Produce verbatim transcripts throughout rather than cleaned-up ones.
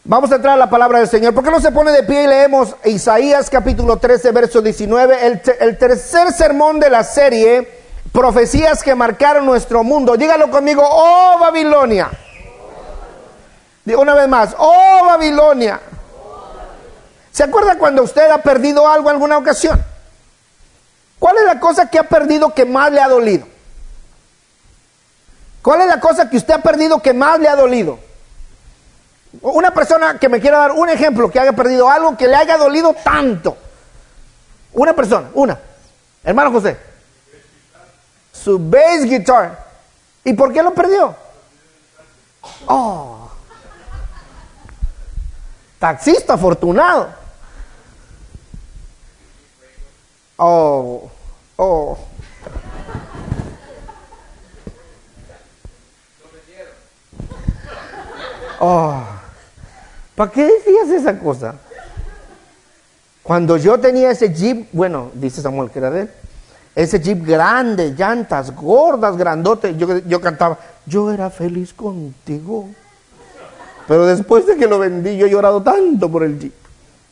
Vamos a entrar a la palabra del Señor. ¿Por qué no se pone de pie y leemos Isaías capítulo trece, verso diecinueve? El, te, el tercer sermón de la serie, profecías que marcaron nuestro mundo. Dígalo conmigo, oh Babilonia. Digo una vez más, oh Babilonia. ¿Se acuerda cuando usted ha perdido algo en alguna ocasión? ¿Cuál es la cosa que ha perdido que más le ha dolido? ¿Cuál es la cosa que usted ha perdido que más le ha dolido? Una persona que me quiera dar un ejemplo que haya perdido algo que le haya dolido tanto. Una persona, una. Hermano José. Su bass guitar. ¿Y por qué lo perdió? Oh. Taxista afortunado. Oh. Oh. Oh. ¿Para qué decías esa cosa? Cuando yo tenía ese Jeep, bueno, dice Samuel que era de él, ese Jeep grande, llantas gordas, grandote, yo, yo cantaba, yo era feliz contigo. Pero después de que lo vendí, yo he llorado tanto por el Jeep.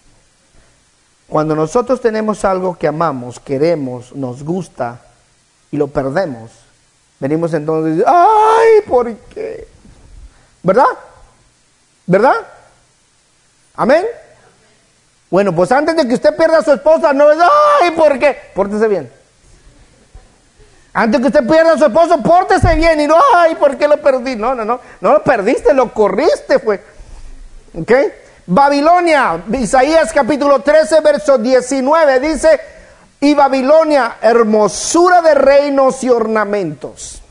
Cuando nosotros tenemos algo que amamos, queremos, nos gusta y lo perdemos, venimos entonces y decimos, ay, ¿por qué? ¿Verdad? ¿Verdad? ¿Amén? Bueno, pues antes de que usted pierda a su esposa, no es, ay, ¿por qué? Pórtese bien. Antes de que usted pierda a su esposo, pórtese bien y no, ay, ¿por qué lo perdí? No, no, no, no lo perdiste, lo corriste, fue. ¿Ok? Babilonia, Isaías capítulo trece, verso diecinueve, dice, y Babilonia, hermosura de reinos y ornamentos,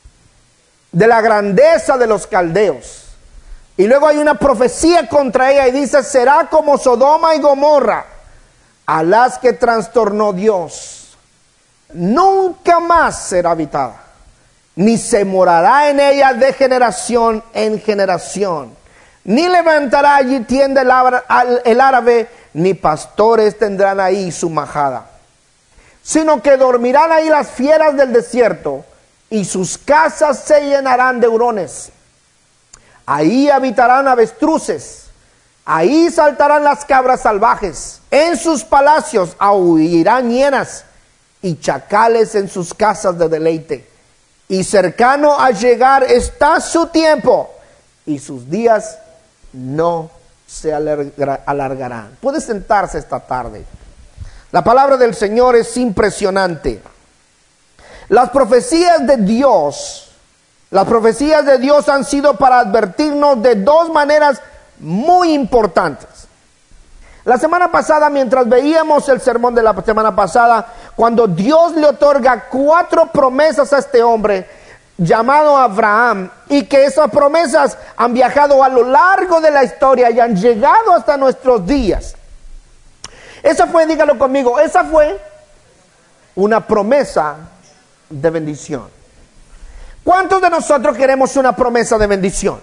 de la grandeza de los caldeos. Y luego hay una profecía contra ella y dice, será como Sodoma y Gomorra, a las que trastornó Dios. Nunca más será habitada, ni se morará en ella de generación en generación. Ni levantará allí tienda el árabe, ni pastores tendrán ahí su majada. Sino que dormirán ahí las fieras del desierto, y sus casas se llenarán de hurones. Ahí habitarán avestruces, ahí saltarán las cabras salvajes, en sus palacios aullarán hienas y chacales en sus casas de deleite. Y cercano a llegar está su tiempo, y sus días no se alargarán. Puede sentarse esta tarde. La palabra del Señor es impresionante. Las profecías de Dios Las profecías de Dios han sido para advertirnos de dos maneras muy importantes. La semana pasada, mientras veíamos el sermón de la semana pasada, cuando Dios le otorga cuatro promesas a este hombre llamado Abraham, y que esas promesas han viajado a lo largo de la historia y han llegado hasta nuestros días. Esa fue, dígalo conmigo, esa fue una promesa de bendición. ¿Cuántos de nosotros queremos una promesa de bendición?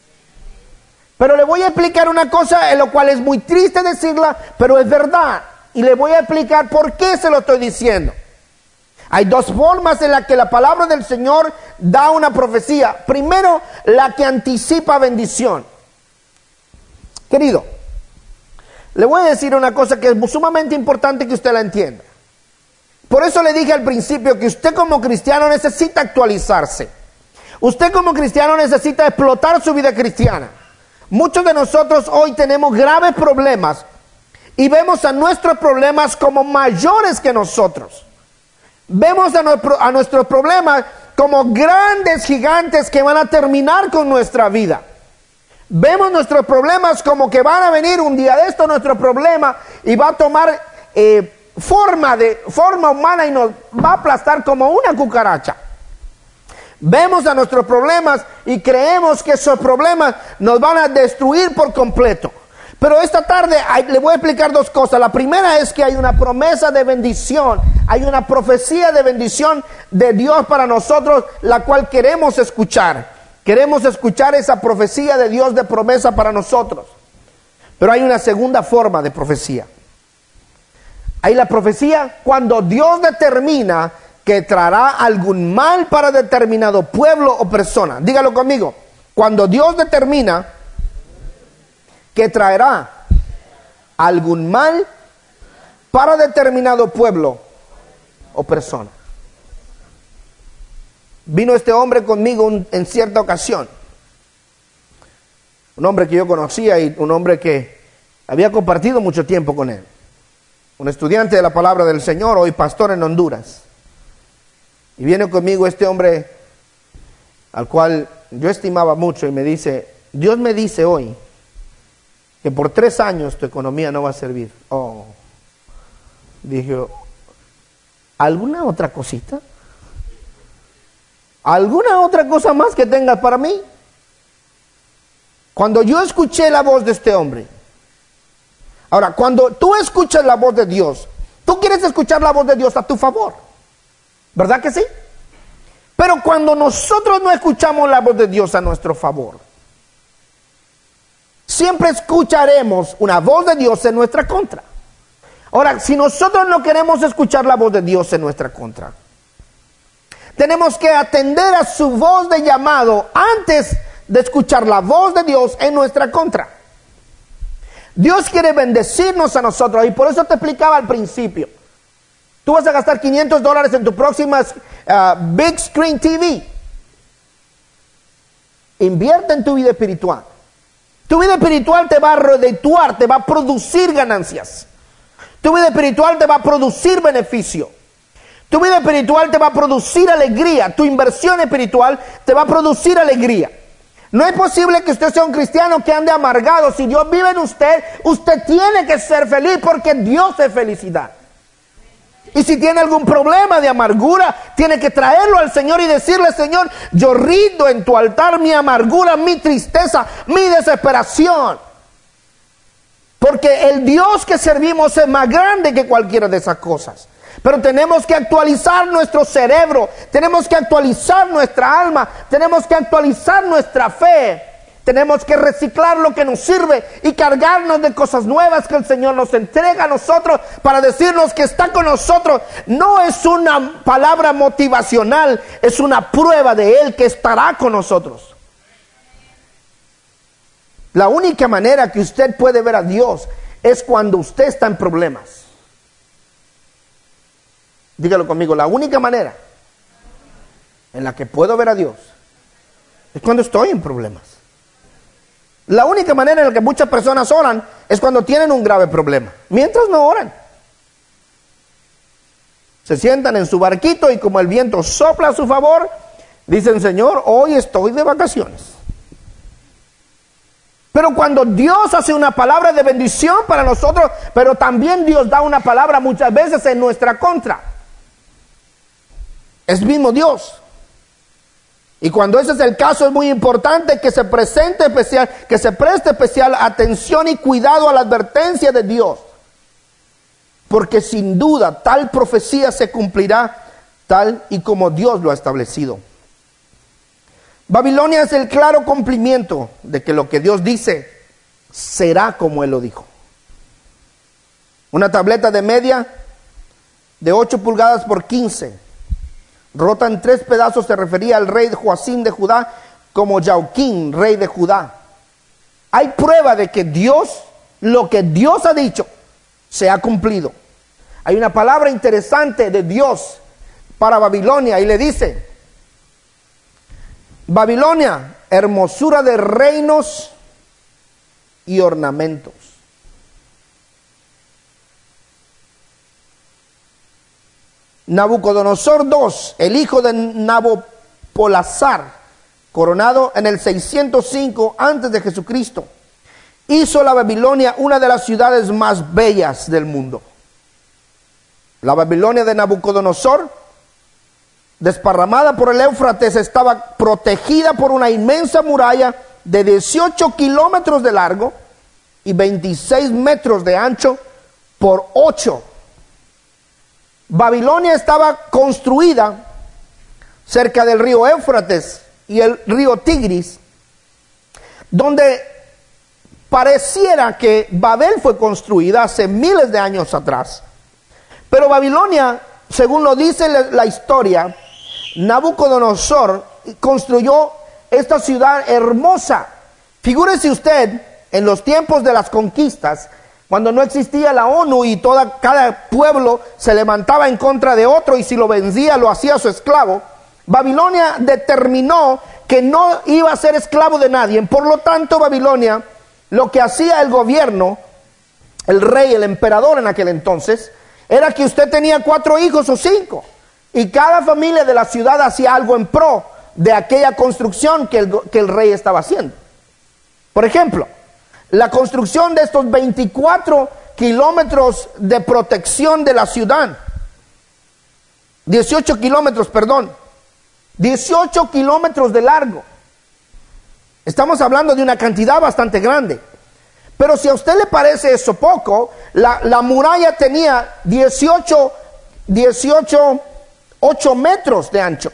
Pero le voy a explicar una cosa en lo cual es muy triste decirla, pero es verdad. Y le voy a explicar por qué se lo estoy diciendo. Hay dos formas en las que la palabra del Señor da una profecía. Primero, la que anticipa bendición. Querido, le voy a decir una cosa que es sumamente importante que usted la entienda. Por eso le dije al principio que usted como cristiano necesita actualizarse. Usted como cristiano necesita explotar su vida cristiana. Muchos de nosotros hoy tenemos graves problemas y vemos a nuestros problemas como mayores que nosotros. Vemos a, nuestro, a nuestros problemas como grandes gigantes que van a terminar con nuestra vida. Vemos nuestros problemas como que van a venir un día de esto nuestro problema y va a tomar eh, forma de forma humana y nos va a aplastar como una cucaracha. Vemos a nuestros problemas y creemos que esos problemas nos van a destruir por completo. Pero esta tarde hay, le voy a explicar dos cosas. La primera es que hay una promesa de bendición, hay una profecía de bendición de Dios para nosotros, la cual queremos escuchar. Queremos escuchar esa profecía de Dios de promesa para nosotros. Pero hay una segunda forma de profecía. Hay la profecía cuando Dios determina que traerá algún mal para determinado pueblo o persona. Dígalo conmigo. Cuando Dios determina que traerá algún mal para determinado pueblo o persona. Vino este hombre conmigo un, en cierta ocasión, un hombre que yo conocía y un hombre que había compartido mucho tiempo con él, un estudiante de la palabra del Señor, hoy pastor en Honduras. Y viene conmigo este hombre al cual yo estimaba mucho y me dice, Dios me dice hoy que por tres años tu economía no va a servir. Oh, dije, ¿alguna otra cosita? ¿Alguna otra cosa más que tengas para mí? Cuando yo escuché la voz de este hombre, ahora, cuando tú escuchas la voz de Dios, tú quieres escuchar la voz de Dios a tu favor, ¿verdad que sí? Pero cuando nosotros no escuchamos la voz de Dios a nuestro favor, siempre escucharemos una voz de Dios en nuestra contra. Ahora, si nosotros no queremos escuchar la voz de Dios en nuestra contra, tenemos que atender a su voz de llamado antes de escuchar la voz de Dios en nuestra contra. Dios quiere bendecirnos a nosotros y por eso te explicaba al principio. Tú vas a gastar quinientos dólares en tu próxima uh, Big Screen T V. Invierte en tu vida espiritual. Tu vida espiritual te va a redituar, te va a producir ganancias. Tu vida espiritual te va a producir beneficio. Tu vida espiritual te va a producir alegría. Tu inversión espiritual te va a producir alegría. No es posible que usted sea un cristiano que ande amargado. Si Dios vive en usted, usted tiene que ser feliz porque Dios es felicidad. Y si tiene algún problema de amargura, tiene que traerlo al Señor y decirle, Señor, yo rindo en tu altar mi amargura, mi tristeza, mi desesperación. Porque el Dios que servimos es más grande que cualquiera de esas cosas. Pero tenemos que actualizar nuestro cerebro, tenemos que actualizar nuestra alma, tenemos que actualizar nuestra fe, tenemos que reciclar lo que nos sirve y cargarnos de cosas nuevas que el Señor nos entrega a nosotros para decirnos que está con nosotros. No es una palabra motivacional, es una prueba de Él que estará con nosotros. La única manera que usted puede ver a Dios es cuando usted está en problemas. Dígalo conmigo, la única manera en la que puedo ver a Dios es cuando estoy en problemas. La única manera en la que muchas personas oran es cuando tienen un grave problema. Mientras no oran. Se sientan en su barquito y como el viento sopla a su favor, dicen, Señor, hoy estoy de vacaciones. Pero cuando Dios hace una palabra de bendición para nosotros, pero también Dios da una palabra muchas veces en nuestra contra. Es mismo Dios. Y cuando ese es el caso, es muy importante que se presente especial, que se preste especial atención y cuidado a la advertencia de Dios. Porque sin duda tal profecía se cumplirá tal y como Dios lo ha establecido. Babilonia es el claro cumplimiento de que lo que Dios dice será como Él lo dijo. Una tableta de media de ocho pulgadas por quince. Rota en tres pedazos, se refería al rey Joacim de Judá como Joaquín, rey de Judá. Hay prueba de que Dios, lo que Dios ha dicho, se ha cumplido. Hay una palabra interesante de Dios para Babilonia y le dice, Babilonia, hermosura de reinos y ornamentos. Nabucodonosor segundo, el hijo de Nabopolassar, coronado en el seiscientos cinco antes de Jesucristo, hizo la Babilonia una de las ciudades más bellas del mundo. La Babilonia de Nabucodonosor, desparramada por el Éufrates, estaba protegida por una inmensa muralla de dieciocho kilómetros de largo y veintiséis metros de ancho por ocho. Babilonia estaba construida cerca del río Éufrates y el río Tigris, donde pareciera que Babel fue construida hace miles de años atrás. Pero Babilonia, según lo dice la, la historia, Nabucodonosor construyó esta ciudad hermosa. Figúrese usted en los tiempos de las conquistas, cuando no existía la ONU y toda, cada pueblo se levantaba en contra de otro y si lo vencía lo hacía su esclavo, Babilonia determinó que no iba a ser esclavo de nadie. Por lo tanto, Babilonia, lo que hacía el gobierno, el rey, el emperador en aquel entonces, era que usted tenía cuatro hijos o cinco, y cada familia de la ciudad hacía algo en pro de aquella construcción que el, que el rey estaba haciendo. Por ejemplo, la construcción de estos veinticuatro kilómetros de protección de la ciudad, dieciocho kilómetros, perdón, dieciocho kilómetros de largo. Estamos hablando de una cantidad bastante grande. Pero si a usted le parece eso poco, la, la muralla tenía dieciocho, dieciocho, ocho metros de ancho.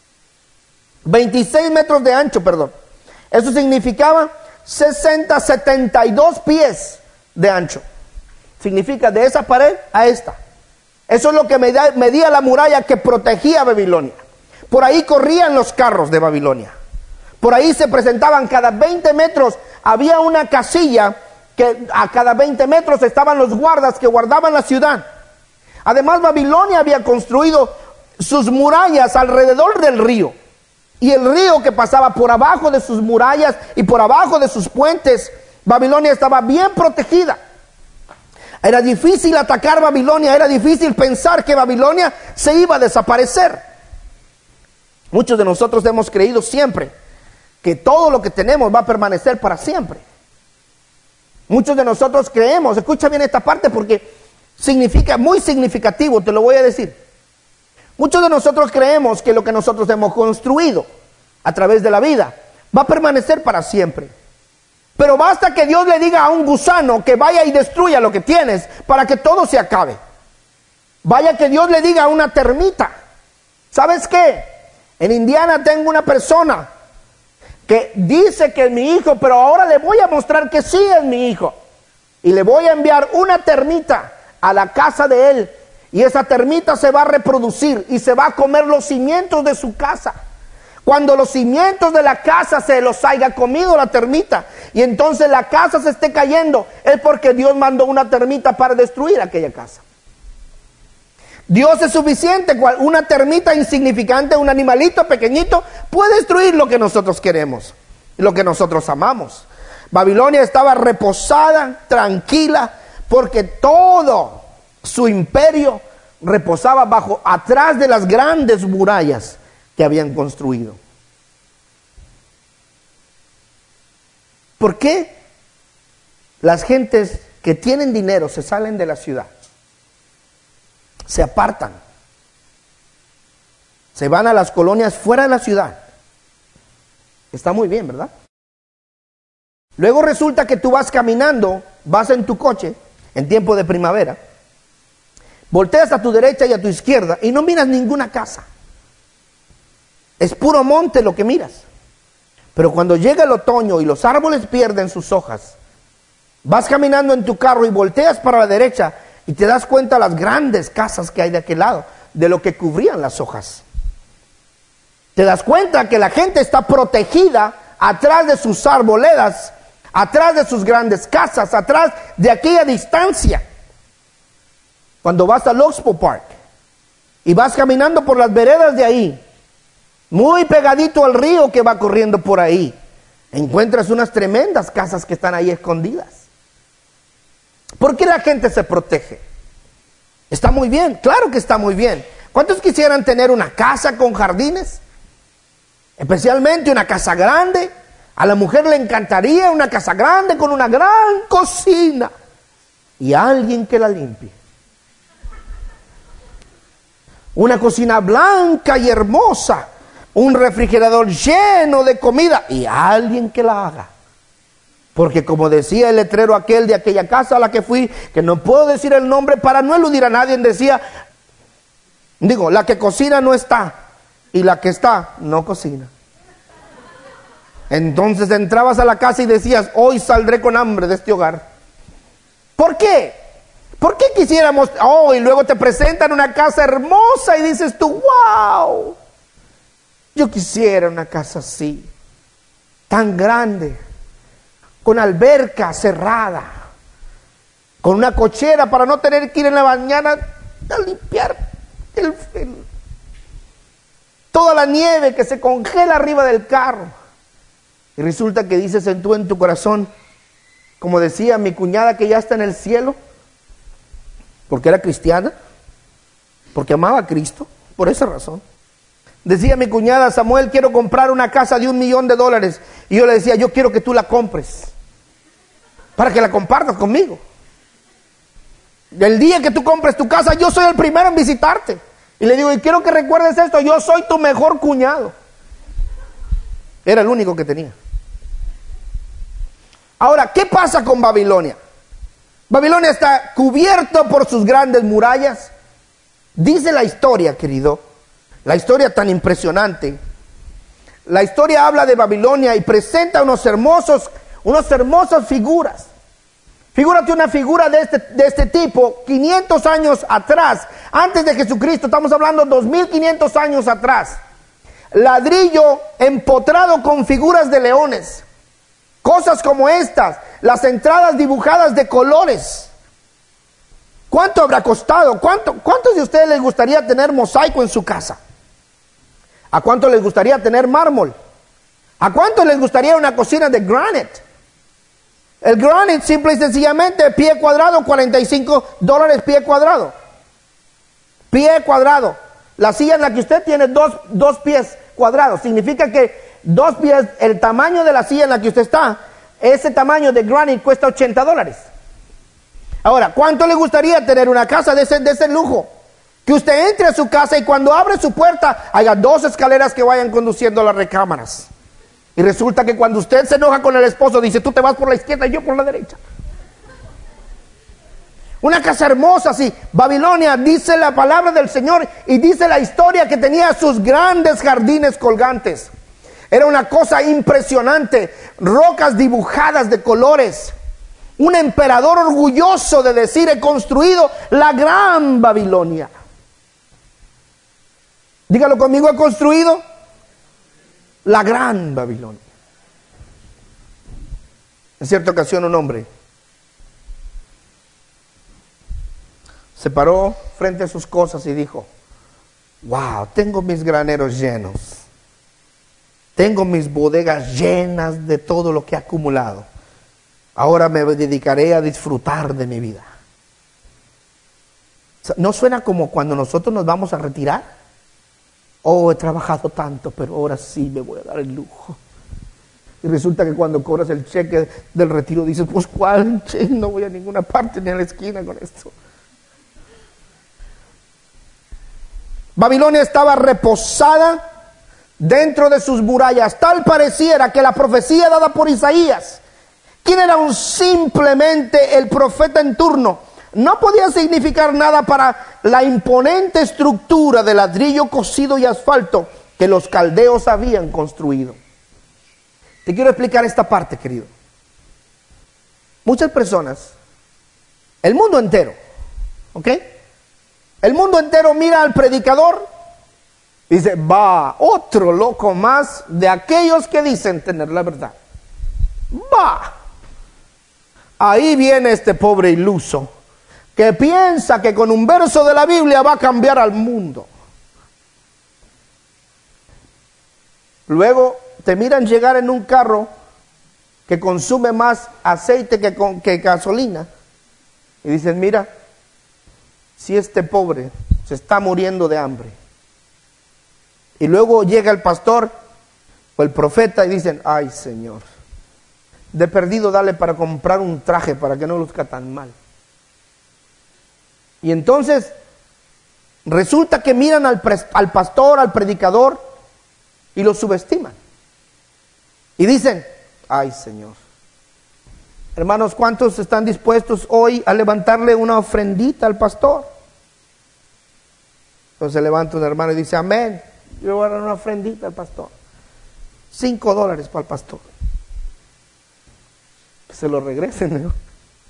veintiséis metros de ancho, perdón. Eso significaba sesenta, setenta y dos pies de ancho. Significa de esa pared a esta. Eso es lo que medía, medía la muralla que protegía a Babilonia. Por ahí corrían los carros de Babilonia. Por ahí se presentaban cada veinte metros. Había una casilla que a cada veinte metros estaban los guardas que guardaban la ciudad. Además, Babilonia había construido sus murallas alrededor del río. Y el río que pasaba por abajo de sus murallas y por abajo de sus puentes, Babilonia estaba bien protegida. Era difícil atacar Babilonia, era difícil pensar que Babilonia se iba a desaparecer. Muchos de nosotros hemos creído siempre que todo lo que tenemos va a permanecer para siempre. Muchos de nosotros creemos, escucha bien esta parte porque significa, muy significativo, te lo voy a decir. Muchos de nosotros creemos que lo que nosotros hemos construido a través de la vida va a permanecer para siempre. Pero basta que Dios le diga a un gusano que vaya y destruya lo que tienes para que todo se acabe. Vaya que Dios le diga a una termita, ¿sabes qué? En Indiana tengo una persona que dice que es mi hijo, pero ahora le voy a mostrar que sí es mi hijo. Y le voy a enviar una termita a la casa de él. Y esa termita se va a reproducir y se va a comer los cimientos de su casa. Cuando los cimientos de la casa se los haya comido la termita y entonces la casa se esté cayendo, es porque Dios mandó una termita para destruir aquella casa. Dios es suficiente. Una termita insignificante, un animalito pequeñito, puede destruir lo que nosotros queremos, lo que nosotros amamos. Babilonia estaba reposada, tranquila, porque todo su imperio reposaba bajo, atrás de las grandes murallas que habían construido. ¿Por qué las gentes que tienen dinero se salen de la ciudad? Se apartan. Se van a las colonias fuera de la ciudad. Está muy bien, ¿verdad? Luego resulta que tú vas caminando, vas en tu coche, en tiempo de primavera, volteas a tu derecha y a tu izquierda y no miras ninguna casa. Es puro monte lo que miras. Pero cuando llega el otoño y los árboles pierden sus hojas, vas caminando en tu carro y volteas para la derecha y te das cuenta de las grandes casas que hay de aquel lado, de lo que cubrían las hojas. Te das cuenta que la gente está protegida atrás de sus arboledas, atrás de sus grandes casas, atrás de aquella distancia. Cuando vas al Oxbow Park y vas caminando por las veredas de ahí, muy pegadito al río que va corriendo por ahí, encuentras unas tremendas casas que están ahí escondidas. ¿Por qué la gente se protege? Está muy bien, claro que está muy bien. ¿Cuántos quisieran tener una casa con jardines? Especialmente una casa grande. A la mujer le encantaría una casa grande con una gran cocina y alguien que la limpie. Una cocina blanca y hermosa, un refrigerador lleno de comida y alguien que la haga. Porque como decía el letrero aquel de aquella casa a la que fui, que no puedo decir el nombre para no eludir a nadie, decía, digo, la que cocina no está y la que está no cocina. Entonces entrabas a la casa y decías, hoy saldré con hambre de este hogar. ¿Por qué? ¿Por qué quisiéramos, oh, y luego te presentan una casa hermosa y dices tú, wow, yo quisiera una casa así, tan grande, con alberca cerrada, con una cochera para no tener que ir en la mañana a limpiar el, el, toda la nieve que se congela arriba del carro. Y resulta que dices en tú en tu corazón, como decía mi cuñada que ya está en el cielo, porque era cristiana, porque amaba a Cristo, por esa razón. Decía mi cuñada, Samuel, quiero comprar una casa de un millón de dólares. Y yo le decía, yo quiero que tú la compres, para que la compartas conmigo. El día que tú compres tu casa, yo soy el primero en visitarte. Y le digo, y quiero que recuerdes esto, yo soy tu mejor cuñado. Era el único que tenía. Ahora, ¿qué pasa con Babilonia? Babilonia está cubierto por sus grandes murallas. Dice la historia, querido, la historia tan impresionante. La historia habla de Babilonia y presenta unos hermosos, unas hermosas figuras. Figúrate una figura de este, de este tipo, quinientos años atrás, antes de Jesucristo, estamos hablando dos mil quinientos años atrás. Ladrillo empotrado con figuras de leones. Cosas como estas, las entradas dibujadas de colores. ¿Cuánto habrá costado? ¿Cuánto, ¿Cuántos de ustedes les gustaría tener mosaico en su casa? ¿A cuánto les gustaría tener mármol? ¿A cuánto les gustaría una cocina de granite? El granite, simple y sencillamente, pie cuadrado, cuarenta y cinco dólares pie cuadrado. Pie cuadrado. La silla en la que usted tiene dos, dos pies cuadrados. Significa que dos pies, el tamaño de la silla en la que usted está, ese tamaño de granite cuesta ochenta dólares. Ahora, ¿cuánto le gustaría tener una casa de ese, de ese lujo? Que usted entre a su casa y cuando abre su puerta haya dos escaleras que vayan conduciendo a las recámaras. Y resulta que cuando usted se enoja con el esposo, dice, tú te vas por la izquierda y yo por la derecha. Una casa hermosa, sí. Babilonia, dice la palabra del Señor y dice la historia que tenía sus grandes jardines colgantes. Era una cosa impresionante, rocas dibujadas de colores. Un emperador orgulloso de decir, he construido la gran Babilonia. Dígalo conmigo, he construido la gran Babilonia. En cierta ocasión un hombre se paró frente a sus cosas y dijo, wow, tengo mis graneros llenos. Tengo mis bodegas llenas de todo lo que he acumulado. Ahora me dedicaré a disfrutar de mi vida. ¿No suena como cuando nosotros nos vamos a retirar? Oh, he trabajado tanto, pero ahora sí me voy a dar el lujo. Y resulta que cuando cobras el cheque del retiro dices, pues ¿cuál cheque? No voy a ninguna parte ni a la esquina con esto. Babilonia estaba reposada dentro de sus murallas. Tal pareciera que la profecía dada por Isaías, quien era un simplemente el profeta en turno, no podía significar nada para la imponente estructura de ladrillo cocido y asfalto que los caldeos habían construido. Te quiero explicar esta parte, querido. Muchas personas, el mundo entero, ¿ok? El mundo entero mira al predicador y dice, va, otro loco más de aquellos que dicen tener la verdad. Va, ahí viene este pobre iluso que piensa que con un verso de la Biblia va a cambiar al mundo. Luego te miran llegar en un carro que consume más aceite que, con, que gasolina y dicen, mira, si este pobre se está muriendo de hambre. Y luego llega el pastor o el profeta y dicen, ay Señor, de perdido dale para comprar un traje para que no luzca tan mal. Y entonces resulta que miran al, al pastor, al predicador y lo subestiman. Y dicen, ay Señor. Hermanos, ¿cuántos están dispuestos hoy a levantarle una ofrendita al pastor? Entonces levanta un hermano y dice, amén, yo voy a dar una ofrendita al pastor. Cinco dólares para el pastor. Que se lo regresen, ¿no?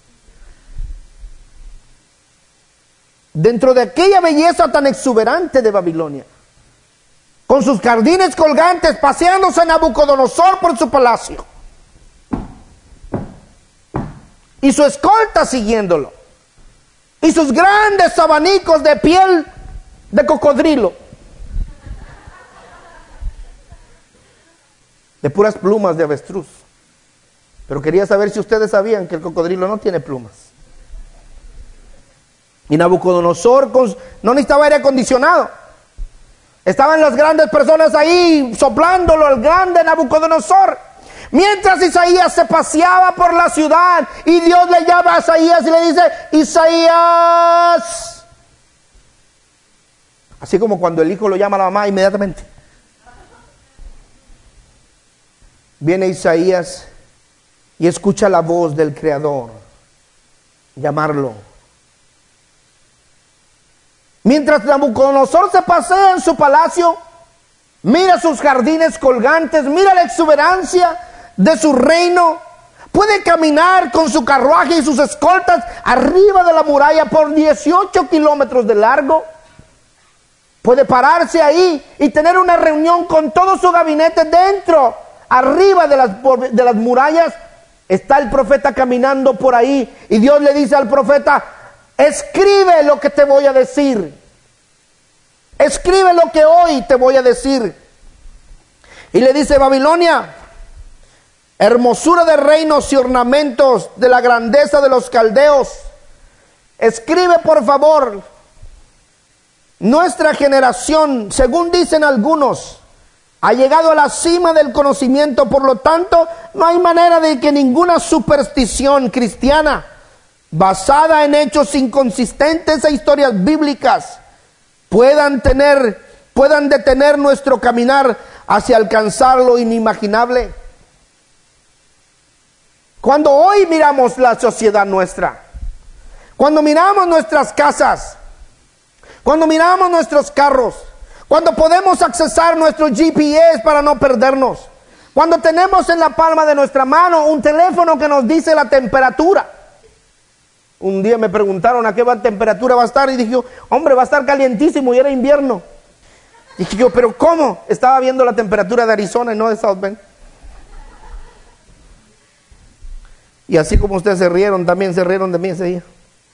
Dentro de aquella belleza tan exuberante de Babilonia, con sus jardines colgantes, paseándose Nabucodonosor por su palacio, y su escolta siguiéndolo, y sus grandes abanicos de piel de cocodrilo, de puras plumas de avestruz. Pero quería saber si ustedes sabían que el cocodrilo no tiene plumas. Y Nabucodonosor con, no necesitaba aire acondicionado. Estaban las grandes personas ahí soplándolo, el grande Nabucodonosor. Mientras Isaías se paseaba por la ciudad y Dios le llama a Isaías y le dice: Isaías. Así como cuando el hijo lo llama a la mamá inmediatamente. Viene Isaías y escucha la voz del Creador llamarlo. Mientras Nabucodonosor se pasea en su palacio, mira sus jardines colgantes, mira la exuberancia de su reino, puede caminar con su carruaje y sus escoltas arriba de la muralla por dieciocho kilómetros de largo, puede pararse ahí y tener una reunión con todo su gabinete dentro, arriba de las, de las murallas. Está el profeta caminando por ahí y Dios le dice al profeta: escribe lo que te voy a decir. Escribe lo que hoy te voy a decir. Y le dice: Babilonia, hermosura de reinos y ornamentos de la grandeza de los caldeos, escribe por favor: nuestra generación, según dicen algunos, ha llegado a la cima del conocimiento, por lo tanto, no hay manera de que ninguna superstición cristiana basada en hechos inconsistentes e historias bíblicas puedan tener, puedan detener nuestro caminar hacia alcanzar lo inimaginable. Cuando hoy miramos la sociedad nuestra, cuando miramos nuestras casas, cuando miramos nuestros carros, cuando podemos accesar nuestro G P S para no perdernos, cuando tenemos en la palma de nuestra mano un teléfono que nos dice la temperatura. Un día me preguntaron a qué temperatura va a estar y dije yo: hombre, va a estar calientísimo, y era invierno. Dije yo: pero ¿cómo? Estaba viendo la temperatura de Arizona y no de South Bend. Y así como ustedes se rieron, también se rieron de mí ese día.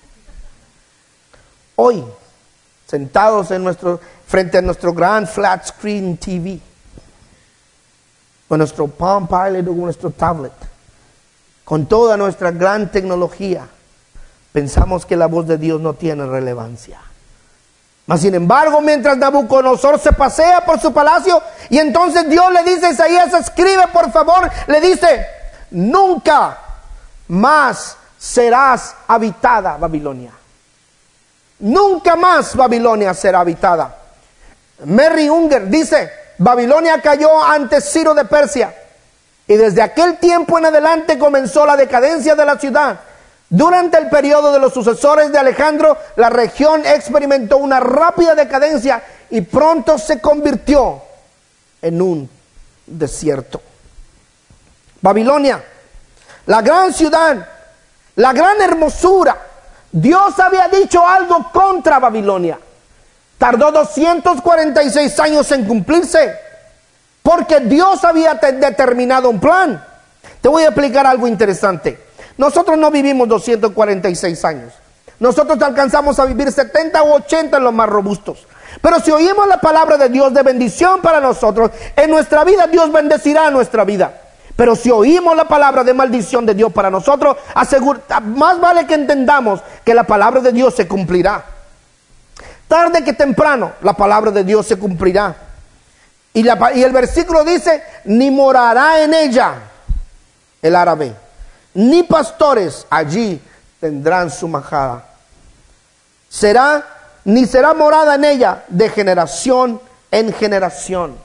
Hoy, sentados en nuestro, frente a nuestro gran flat screen T V, con nuestro Palm Pilot o nuestro tablet, con toda nuestra gran tecnología, pensamos que la voz de Dios no tiene relevancia. Mas sin embargo, mientras Nabucodonosor se pasea por su palacio, y entonces Dios le dice a Isaías: escribe por favor, le dice: nunca más serás habitada, Babilonia. Nunca más Babilonia será habitada. Mary Unger dice: Babilonia cayó ante Ciro de Persia, y desde aquel tiempo en adelante comenzó la decadencia de la ciudad. Durante el periodo de los sucesores de Alejandro, la región experimentó una rápida decadencia y pronto se convirtió en un desierto. Babilonia, la gran ciudad, la gran hermosura. Dios había dicho algo contra Babilonia. Tardó doscientos cuarenta y seis años en cumplirse, porque Dios había determinado un plan. Te voy a explicar algo interesante. Nosotros no vivimos doscientos cuarenta y seis años. Nosotros alcanzamos a vivir setenta u ochenta en los más robustos. Pero si oímos la palabra de Dios de bendición para nosotros, en nuestra vida Dios bendecirá nuestra vida. Pero si oímos la palabra de maldición de Dios para nosotros, asegura, más vale que entendamos que la palabra de Dios se cumplirá. Tarde que temprano, la palabra de Dios se cumplirá. Y, la, y el versículo dice: ni morará en ella el árabe, ni pastores allí tendrán su majada. Será, ni será morada en ella de generación en generación.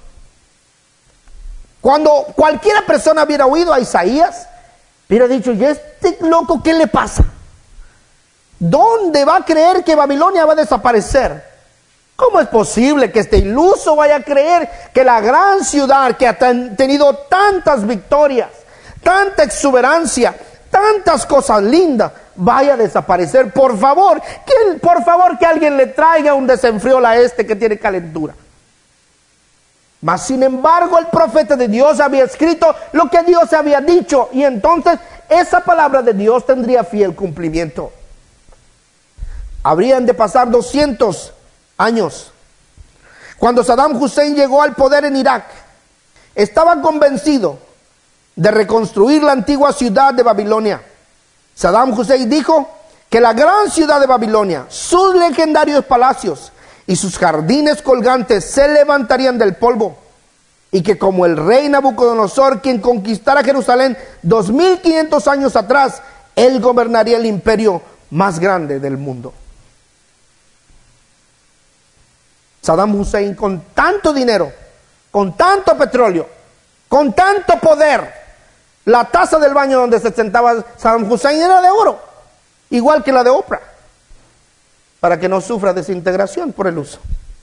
Cuando cualquiera persona hubiera oído a Isaías, hubiera dicho: ¿y este loco qué le pasa? ¿Dónde va a creer que Babilonia va a desaparecer? ¿Cómo es posible que este iluso vaya a creer que la gran ciudad que ha ten, tenido tantas victorias, tanta exuberancia, tantas cosas lindas, vaya a desaparecer? Por favor, que, por favor que alguien le traiga un desenfriol a este que tiene calentura. Mas sin embargo, el profeta de Dios había escrito lo que Dios había dicho, y entonces esa palabra de Dios tendría fiel cumplimiento. Habrían de pasar doscientos años. Cuando Saddam Hussein llegó al poder en Irak, estaba convencido de reconstruir la antigua ciudad de Babilonia. Saddam Hussein dijo que la gran ciudad de Babilonia, sus legendarios palacios y sus jardines colgantes se levantarían del polvo, y que como el rey Nabucodonosor, quien conquistara Jerusalén dos mil quinientos años atrás, él gobernaría el imperio más grande del mundo. Saddam Hussein, con tanto dinero, con tanto petróleo, con tanto poder, la taza del baño donde se sentaba Saddam Hussein era de oro, igual que la de Oprah, para que no sufra desintegración por el uso.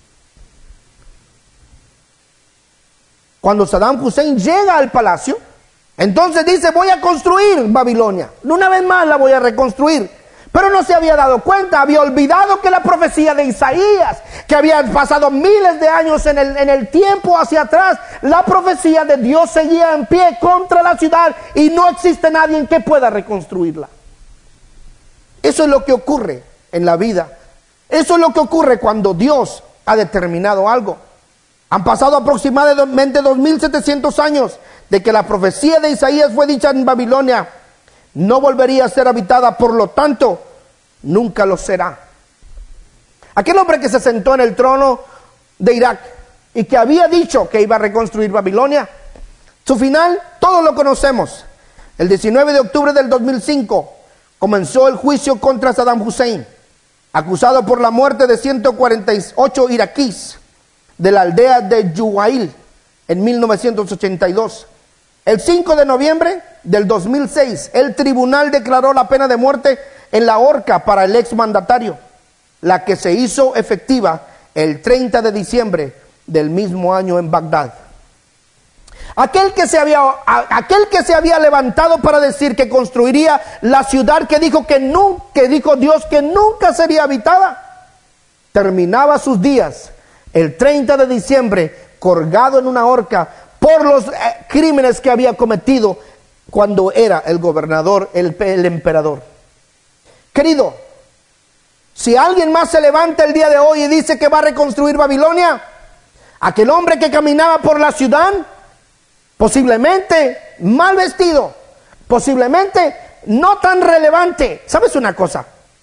Cuando Saddam Hussein llega al palacio, entonces dice: voy a construir Babilonia, una vez más la voy a reconstruir. Pero no se había dado cuenta, había olvidado que la profecía de Isaías, que había pasado miles de años en el, en el tiempo hacia atrás, la profecía de Dios seguía en pie contra la ciudad y no existe nadie que pueda reconstruirla. Eso es lo que ocurre en la vida. Eso es lo que ocurre cuando Dios ha determinado algo. Han pasado aproximadamente dos mil setecientos años de que la profecía de Isaías fue dicha en Babilonia. No volvería a ser habitada, por lo tanto, nunca lo será. Aquel hombre que se sentó en el trono de Irak y que había dicho que iba a reconstruir Babilonia, su final todos lo conocemos. El diecinueve de octubre del dos mil cinco comenzó el juicio contra Saddam Hussein, acusado por la muerte de ciento cuarenta y ocho iraquíes de la aldea de Jubail en mil novecientos ochenta y dos. El cinco de noviembre del dos mil seis, el tribunal declaró la pena de muerte en la horca para el exmandatario, la que se hizo efectiva el treinta de diciembre del mismo año en Bagdad. Aquel que se había, aquel que se había levantado para decir que construiría la ciudad que dijo que nunca, que dijo Dios que nunca sería habitada, terminaba sus días el treinta de diciembre colgado en una horca por los eh, crímenes que había cometido cuando era el gobernador, el, el emperador. Querido, si alguien más se levanta el día de hoy y dice que va a reconstruir Babilonia, aquel hombre que caminaba por la ciudad, posiblemente mal vestido, posiblemente no tan relevante. ¿Sabes una cosa?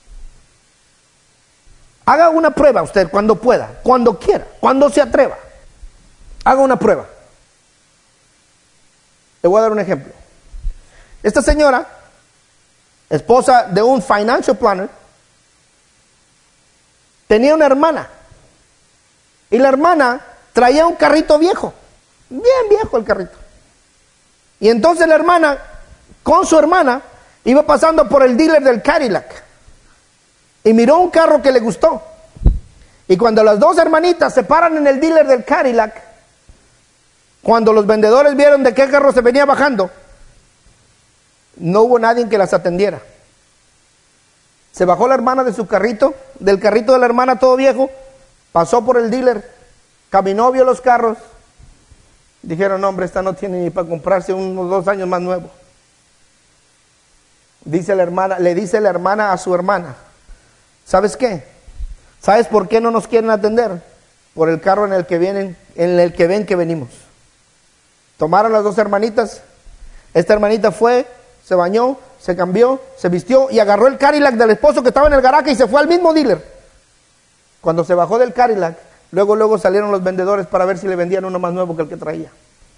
Haga una prueba usted cuando pueda, cuando quiera, cuando se atreva. Haga una prueba. Le voy a dar un ejemplo. Esta señora, esposa de un financial planner, tenía una hermana. Y la hermana traía un carrito viejo, bien viejo el carrito. Y entonces la hermana, con su hermana, iba pasando por el dealer del Cadillac y miró un carro que le gustó. Y cuando las dos hermanitas se paran en el dealer del Cadillac, cuando los vendedores vieron de qué carro se venía bajando, no hubo nadie que las atendiera. Se bajó la hermana de su carrito, del carrito de la hermana todo viejo, pasó por el dealer, caminó, vio los carros. Dijeron: no, hombre, esta no tiene ni para comprarse unos dos años más nuevo. Dice la hermana, le dice la hermana a su hermana: ¿sabes qué? ¿Sabes por qué no nos quieren atender? Por el carro en el que vienen, en el que ven que venimos. Tomaron las dos hermanitas. Esta hermanita fue, se bañó, se cambió, se vistió y agarró el Cadillac del esposo que estaba en el garaje y se fue al mismo dealer. Cuando se bajó del Cadillac, luego luego salieron los vendedores para ver si le vendían uno más nuevo que el que traía.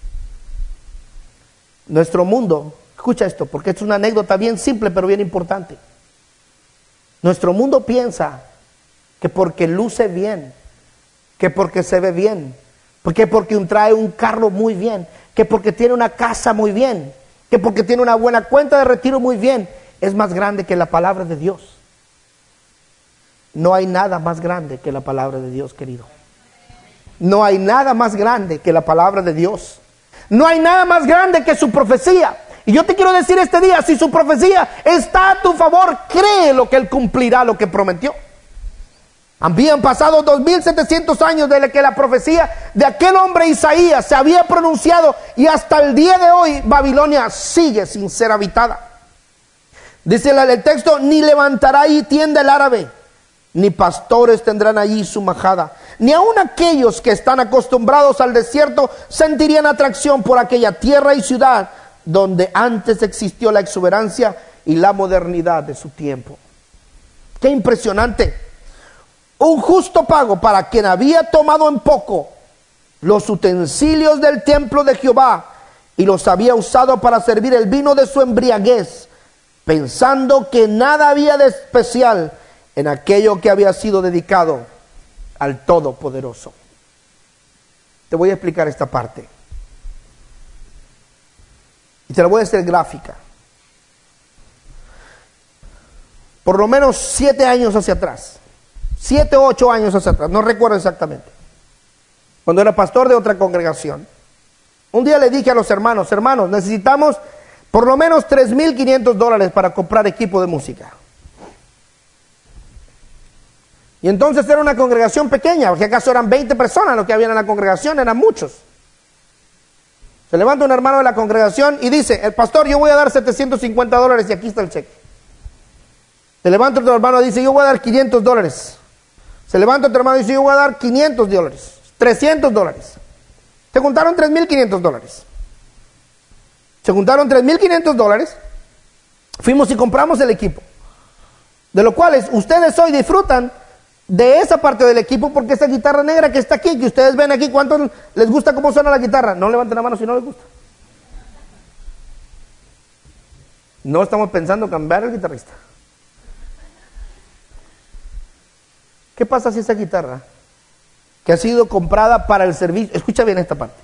Nuestro mundo, escucha esto, porque es una anécdota bien simple pero bien importante. Nuestro mundo piensa que porque luce bien, que porque se ve bien, que porque trae un carro muy bien, que porque tiene una casa muy bien, que porque tiene una buena cuenta de retiro muy bien, es más grande que la palabra de Dios. No hay nada más grande que la palabra de Dios, querido. No hay nada más grande que la palabra de Dios. No hay nada más grande que su profecía. Y yo te quiero decir este día, si su profecía está a tu favor, cree lo que Él cumplirá, lo que prometió. Habían pasado dos mil setecientos años desde que la profecía de aquel hombre Isaías se había pronunciado y hasta el día de hoy Babilonia sigue sin ser habitada. Dice el texto, ni levantará ahí tienda el árabe, ni pastores tendrán allí su majada, ni aun aquellos que están acostumbrados al desierto sentirían atracción por aquella tierra y ciudad donde antes existió la exuberancia y la modernidad de su tiempo. ¡Qué impresionante! Un justo pago para quien había tomado en poco los utensilios del templo de Jehová y los había usado para servir el vino de su embriaguez, pensando que nada había de especial en aquello que había sido dedicado al Todopoderoso. Te voy a explicar esta parte. Y te la voy a hacer gráfica. Por lo menos siete años hacia atrás. Siete o ocho años hacia atrás. No recuerdo exactamente. Cuando era pastor de otra congregación. Un día le dije a los hermanos, hermanos, necesitamos por lo menos tres mil quinientos dólares para comprar equipo de música. Y entonces era una congregación pequeña, porque acaso eran veinte personas los que habían en la congregación, eran muchos. Se levanta un hermano de la congregación y dice, el pastor, yo voy a dar setecientos cincuenta dólares y aquí está el cheque. Se levanta otro hermano y dice, yo voy a dar quinientos dólares. Se levanta otro hermano y dice, yo voy a dar quinientos dólares, trescientos dólares. Se juntaron tres mil quinientos dólares. Se juntaron tres mil quinientos dólares. Fuimos y compramos el equipo. De lo cual ustedes hoy disfrutan de esa parte del equipo, porque esa guitarra negra que está aquí, que ustedes ven aquí, ¿cuántos les gusta cómo suena la guitarra? No levanten la mano si no les gusta. No estamos pensando cambiar el guitarrista. ¿Qué pasa si esa guitarra, que ha sido comprada para el servicio, escucha bien esta parte,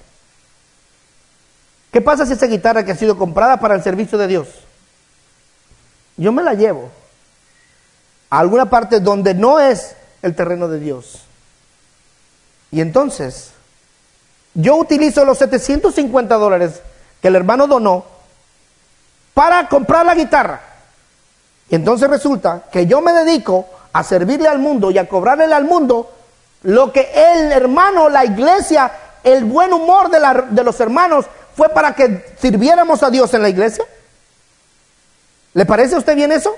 qué pasa si esa guitarra que ha sido comprada para el servicio de Dios, yo me la llevo a alguna parte donde no es el terreno de Dios, y entonces yo utilizo los setecientos cincuenta dólares que el hermano donó para comprar la guitarra, y entonces resulta que yo me dedico a servirle al mundo y a cobrarle al mundo lo que el hermano, la iglesia, el buen humor de, la, de los hermanos fue para que sirviéramos a Dios en la iglesia. ¿Le parece a usted bien eso?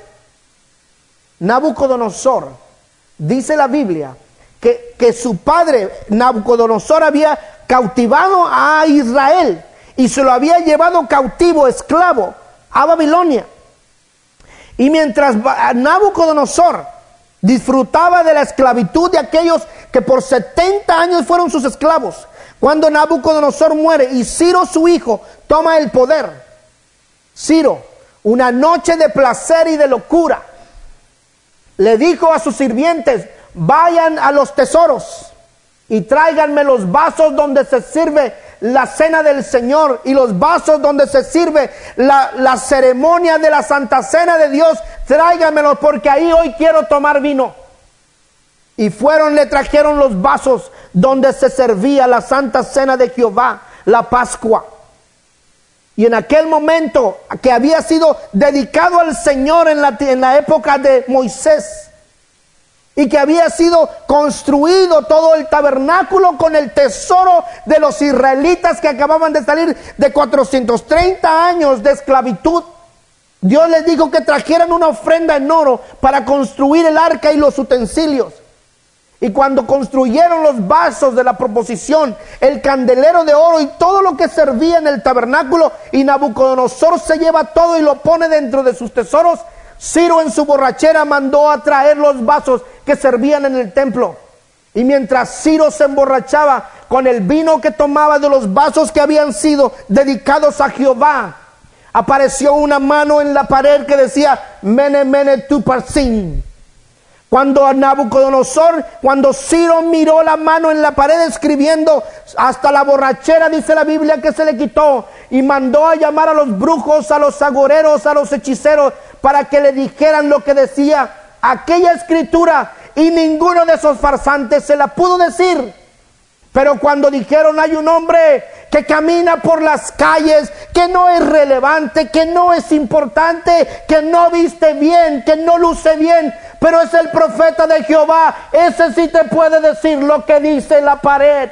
Nabucodonosor, dice la Biblia, que, que su padre Nabucodonosor había cautivado a Israel y se lo había llevado cautivo, esclavo, a Babilonia. Y mientras Nabucodonosor disfrutaba de la esclavitud de aquellos que por setenta años fueron sus esclavos, cuando Nabucodonosor muere y Ciro su hijo toma el poder, Ciro, una noche de placer y de locura, le dijo a sus sirvientes, vayan a los tesoros y tráiganme los vasos donde se sirve la cena del Señor y los vasos donde se sirve la, la ceremonia de la Santa Cena de Dios, tráiganmelos porque ahí hoy quiero tomar vino. Y fueron, le trajeron los vasos donde se servía la Santa Cena de Jehová, la Pascua. Y en aquel momento que había sido dedicado al Señor en la, en la época de Moisés, y que había sido construido todo el tabernáculo con el tesoro de los israelitas que acababan de salir de cuatrocientos treinta años de esclavitud. Dios les dijo que trajeran una ofrenda en oro para construir el arca y los utensilios. Y cuando construyeron los vasos de la proposición, el candelero de oro y todo lo que servía en el tabernáculo, y Nabucodonosor se lleva todo y lo pone dentro de sus tesoros, Ciro en su borrachera mandó a traer los vasos que servían en el templo. Y mientras Ciro se emborrachaba con el vino que tomaba de los vasos que habían sido dedicados a Jehová, apareció una mano en la pared que decía Mene Mene Tu Parsin. Cuando Nabucodonosor, cuando Ciro miró la mano en la pared escribiendo, hasta la borrachera, dice la Biblia, que se le quitó, y mandó a llamar a los brujos, a los agoreros, a los hechiceros, para que le dijeran lo que decía aquella escritura, y ninguno de esos farsantes se la pudo decir. Pero cuando dijeron, hay un hombre que camina por las calles, que no es relevante, que no es importante, que no viste bien, que no luce bien, pero es el profeta de Jehová, ese sí te puede decir lo que dice la pared.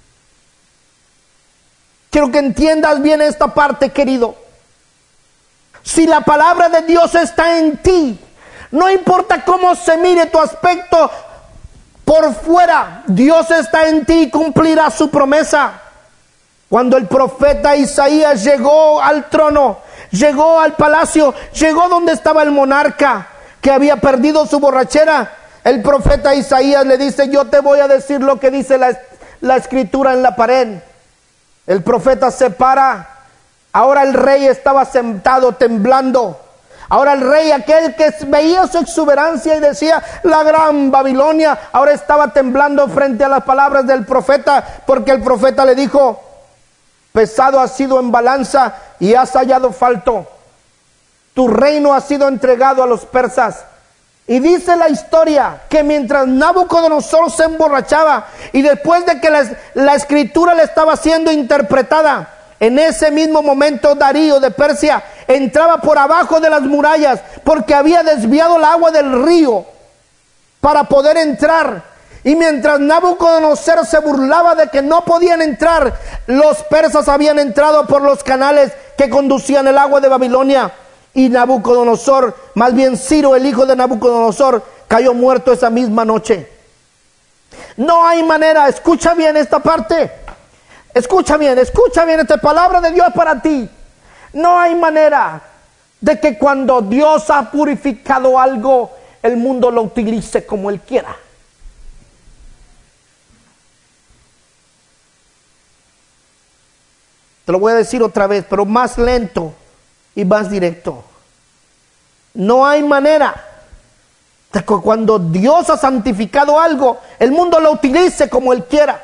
Quiero que entiendas bien esta parte, querido. Si la palabra de Dios está en ti, no importa cómo se mire tu aspecto por fuera, Dios está en ti y cumplirá su promesa. Cuando el profeta Isaías llegó al trono, llegó al palacio, llegó donde estaba el monarca que había perdido su borrachera, el profeta Isaías le dice: yo te voy a decir lo que dice la, la escritura en la pared. El profeta se para. Ahora el rey estaba sentado temblando. Ahora el rey, aquel que veía su exuberancia y decía la gran Babilonia, ahora estaba temblando frente a las palabras del profeta, porque el profeta le dijo: pesado has sido en balanza y has hallado falto. Tu reino ha sido entregado a los persas. Y dice la historia que mientras Nabucodonosor se emborrachaba y después de que la, la escritura le estaba siendo interpretada, en ese mismo momento Darío de Persia entraba por abajo de las murallas porque había desviado el agua del río para poder entrar. Y mientras Nabucodonosor se burlaba de que no podían entrar, los persas habían entrado por los canales que conducían el agua de Babilonia. Y Nabucodonosor, más bien Ciro, el hijo de Nabucodonosor, cayó muerto esa misma noche. No hay manera, escucha bien esta parte, escucha bien, escucha bien, esta palabra de Dios para ti. No hay manera de que cuando Dios ha purificado algo, el mundo lo utilice como Él quiera. Te lo voy a decir otra vez, pero más lento y más directo. No hay manera de que cuando Dios ha santificado algo, el mundo lo utilice como Él quiera.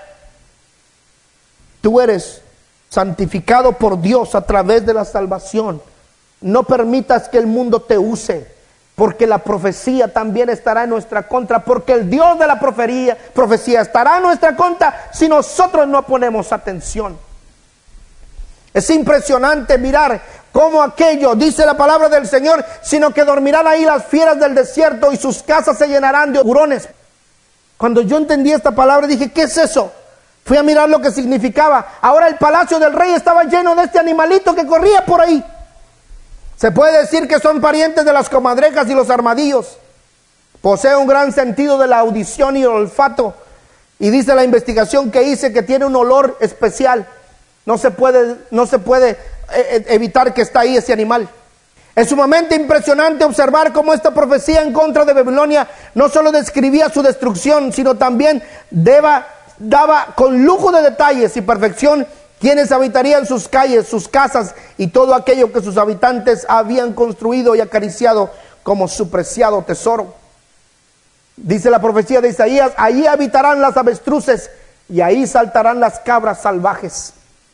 Tú eres santificado por Dios a través de la salvación. No permitas que el mundo te use, porque la profecía también estará en nuestra contra, porque el Dios de la profecía, profecía estará en nuestra contra si nosotros no ponemos atención. Es impresionante mirar cómo aquello, dice la palabra del Señor, sino que dormirán ahí las fieras del desierto y sus casas se llenarán de hurones. Cuando yo entendí esta palabra dije, ¿qué es eso? Fui a mirar lo que significaba. Ahora el palacio del rey estaba lleno de este animalito que corría por ahí. Se puede decir que son parientes de las comadrejas y los armadillos. Posee un gran sentido de la audición y el olfato. Y dice la investigación que hice que tiene un olor especial. No se puede, no se puede eh, evitar que está ahí ese animal. Es sumamente impresionante observar cómo esta profecía en contra de Babilonia no solo describía su destrucción, sino también deba, daba con lujo de detalles y perfección quienes habitarían sus calles, sus casas y todo aquello que sus habitantes habían construido y acariciado como su preciado tesoro. Dice la profecía de Isaías: allí habitarán las avestruces y ahí saltarán las cabras salvajes.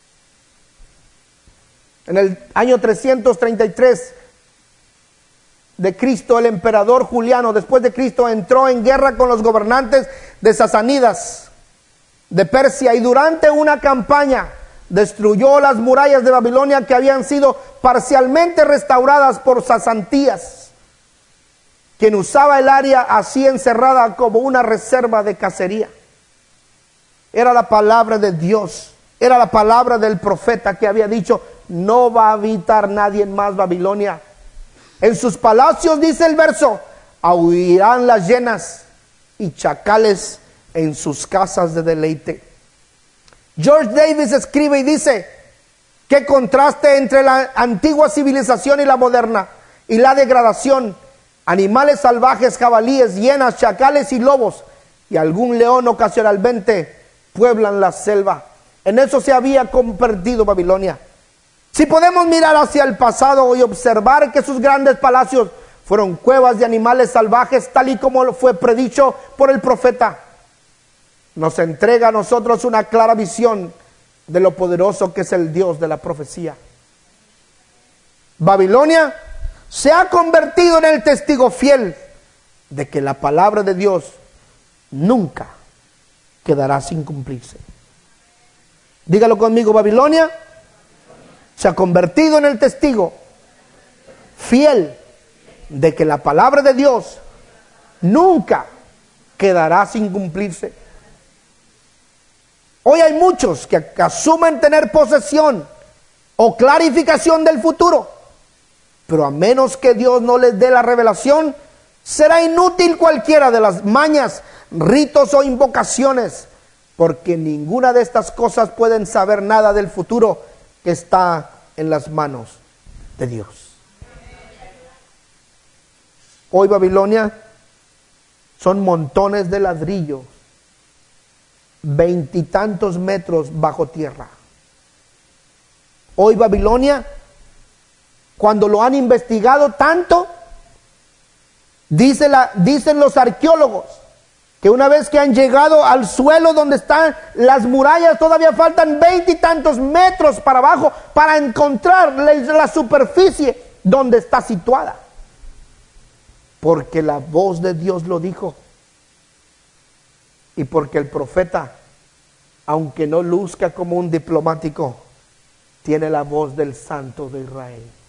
En el año trescientos treinta y tres de Cristo, el emperador Juliano, después de Cristo, entró en guerra con los gobernantes de Sasánidas de Persia y durante una campaña destruyó las murallas de Babilonia que habían sido parcialmente restauradas por Sasantías, quien usaba el área así encerrada como una reserva de cacería. Era la palabra de Dios, era la palabra del profeta que había dicho: no va a habitar nadie más Babilonia. En sus palacios, dice el verso, aullarán las hienas y chacales en sus casas de deleite. George Davis escribe y dice: qué contraste entre la antigua civilización y la moderna, y la degradación. Animales salvajes, jabalíes, hienas, chacales y lobos, y algún león ocasionalmente pueblan la selva. En eso se había convertido Babilonia. Si podemos mirar hacia el pasado y observar que sus grandes palacios fueron cuevas de animales salvajes, tal y como fue predicho por el profeta, nos entrega a nosotros una clara visión de lo poderoso que es el Dios de la profecía. Babilonia se ha convertido en el testigo fiel de que la palabra de Dios nunca quedará sin cumplirse. Dígalo conmigo: Babilonia se ha convertido en el testigo fiel de que la palabra de Dios nunca quedará sin cumplirse. Hoy hay muchos que asumen tener posesión o clarificación del futuro, Pero a menos que Dios no les dé la revelación, será inútil cualquiera de las mañas, ritos o invocaciones, porque ninguna de estas cosas pueden saber nada del futuro que está en las manos de Dios. Hoy Babilonia son montones de ladrillos, veintitantos metros bajo tierra. Hoy Babilonia, cuando lo han investigado tanto, dice la, dicen los arqueólogos que una vez que han llegado al suelo donde están las murallas, todavía faltan veintitantos metros para abajo para encontrar la, la superficie donde está situada. Porque la voz de Dios lo dijo. Y porque el profeta, aunque no luzca como un diplomático, tiene la voz del Santo de Israel.